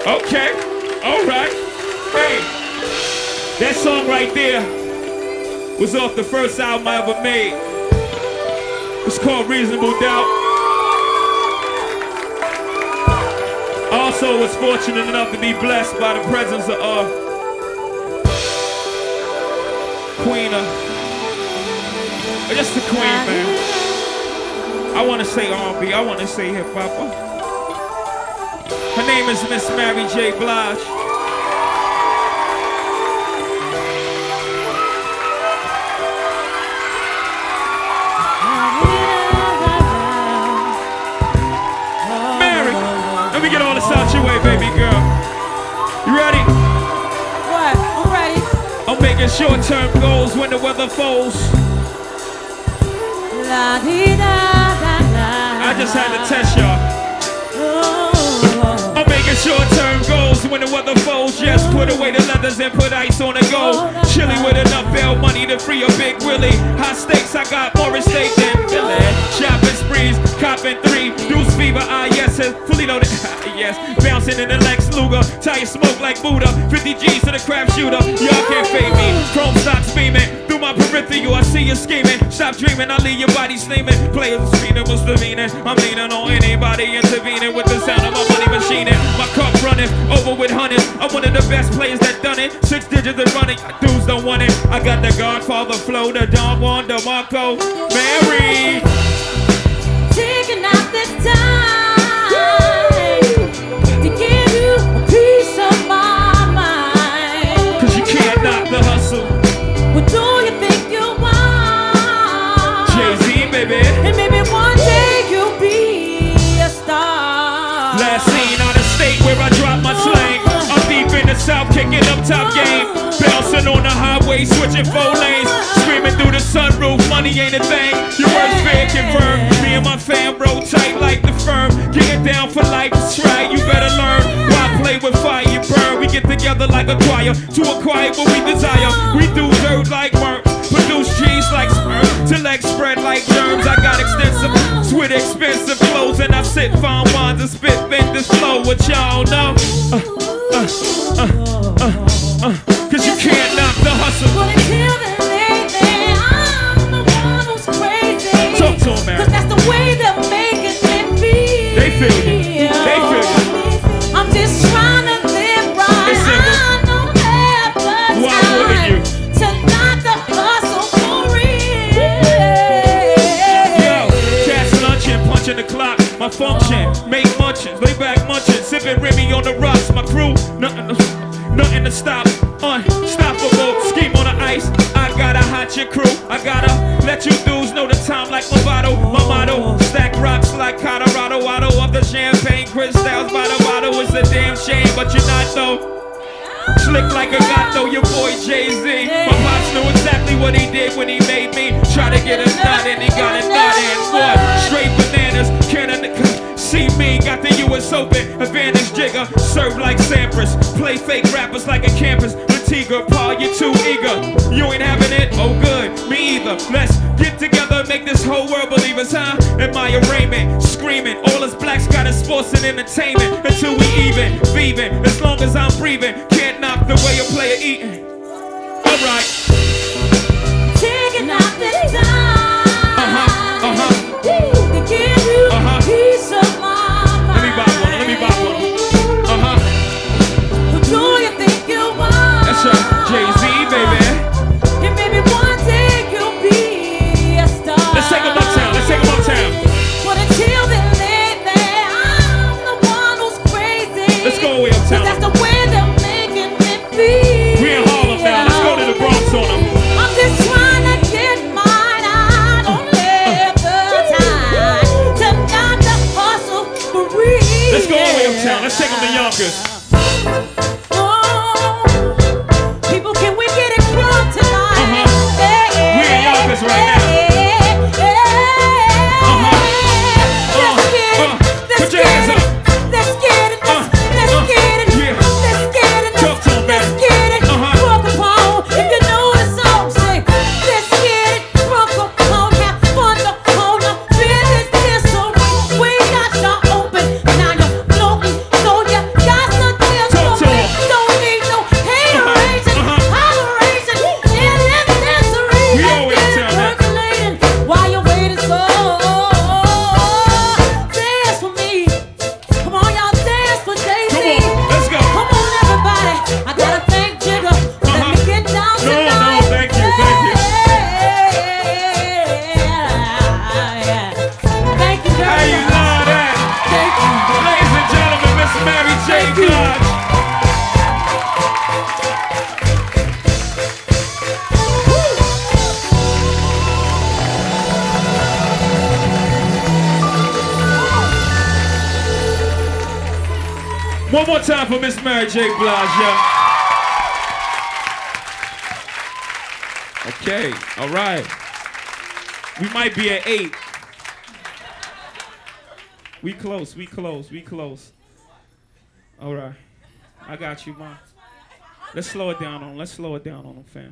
Okay, alright. Hey, that song right there was off the first album I ever made. It's called Reasonable Doubt. I also was fortunate enough to be blessed by the presence of Queen just the Queen, man. I want to say R&B, I want to say hip-hop. Her name is Miss Mary J. Blige. Mary, let me get all this out your way, baby girl. You ready? What? I'm ready. I'm making short-term goals when the weather falls. La di da da da. I just had to test y'all. I'm making short-term goals when the weather falls. Yes, put away the leathers and put ice on the go. Chilly with enough bail money to free a Big Willie. High stakes, I got more at stake than Billy. Shopping sprees, copping 3. Deuce fever, yes, fully loaded. Yes, bouncing in the Lex Luger. Tire smoke like Buddha. 50 G's to the crap shooter. Y'all can't fade me. Chrome stocks beaming. Through my peripheral, I see you scheming. Stop dreaming, I leave your body steaming. Players screaming, what's the meaning? I'm leaning on anybody intervening with the sound of my money machining. My cup running over with hundreds. I'm one of the best players that done it. 6 digits and running, dudes don't want it. I got the Godfather flow, the Don Juan, the Marco, Mary. Taking out the time to give you a piece of my mind. Cause you can't knock the hustle. What do you think you want? Jay-Z, baby. And maybe one day you'll be a star. Last scene out of state where I drop my slang. I'm deep in the south, kicking up top game. Bouncing on the highway, switching 4 lanes. Screaming through the sunroof, money ain't a thing. Your worst fear confirmed. Me and my fam roll tight like the firm. Getting down for life, that's right, you better learn. Why play with fire, you burn. We get together like a choir to acquire what we desire. We do dirt like work, produce cheese like sperm. Till legs spread like germs. I got extensive, sweet expensive clothes. And I sit fine wines and spit this flow. What y'all know? Cause you can't knock the hustle. But until then, lately, I'm the one who's crazy. Talk to 'em, man. Cause that's the way they're making me feel. They feel you. They feel you. I'm just trying to live right. It's simple. I don't have the Why wouldn't you? time to knock the hustle for real. Yo, catch luncheon, punching the clock. My function, make munchins, lay back munching, sipping Remy on the rocks. My crew, nothing to stop. Unstoppable, scheme on the ice. I gotta hot your crew. I gotta let you dudes know the time like Movado. My motto, stack rocks like Colorado. Auto of the champagne, crystals by the bottle. It's a damn shame, but you're not though. Slick like a gato, your boy Jay-Z. My pops knew exactly what he did when he made me. Try to get a nut and he got a nut and what? Straight bananas, cannon. See me, got the US Open, advantage jigger, serve like Sampras, play fake rappers like a campus. Latiga, Paul, you're too eager. You ain't having it? Oh good, me either. Let's get together, make this whole world believe us, huh? In my arraignment, screaming, all us blacks got in sports and entertainment. Until we even, thieving, as long as I'm breathing. Can't knock the way a player eating. Alright. Taking out the time. To give you a piece of my mind. Let me buy one. Who do you think you are? That's right, Jay-Z, baby. And maybe one day you'll be a star. Let's take 'em uptown, But until then, lately, I'm the one who's crazy. Let's go way uptown. 'Cause that's the way they're making me feel. We in Harlem now, let's go to the Bronx on 'em. I'm just trying to get mine. I don't have the time to knock the hustle for real. Let's go all the way uptown, let's take 'em to Yonkers. People, can we get it crunk tonight? We in Yonkers right now. Put your hands up. Let's get it. Let's get it. Yeah. Let's get it. Talk to 'em, man. Let's get it. Rock upon. If you know the song, say, let's get it. Rock upon. Have fun. The whole business is so we got you open. Now you're floating, so you got to deal One more time for Miss Mary J. Blige, yeah. Okay, all right. We might be at 8. We close. All right. I got you, Mom. Let's slow it down on them, fam.